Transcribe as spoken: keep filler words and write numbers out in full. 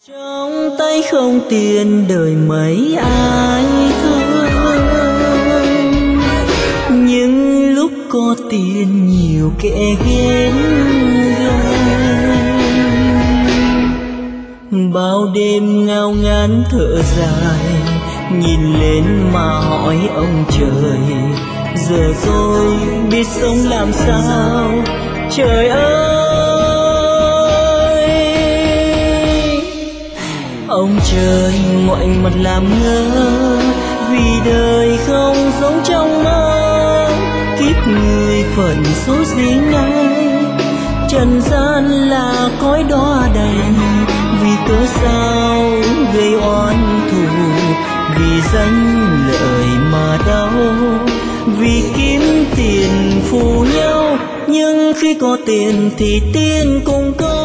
Trong tay không tiền đời mấy ai thương, những lúc có tiền nhiều kẻ ghen ghen. Bao đêm ngao ngán thở dài, nhìn lên mà hỏi ông trời, giờ tôi biết sống làm sao trời ơi. Ông trời ngoảnh mặt làm ngơ, vì đời không giống trong mơ. Kiếp người phận số gì nay, trần gian là cõi đọa đầy. Vì cớ sao gây oan thù, vì danh lợi mà đau, vì kiếm tiền phù nhau. Nhưng khi có tiền thì tiền cũng có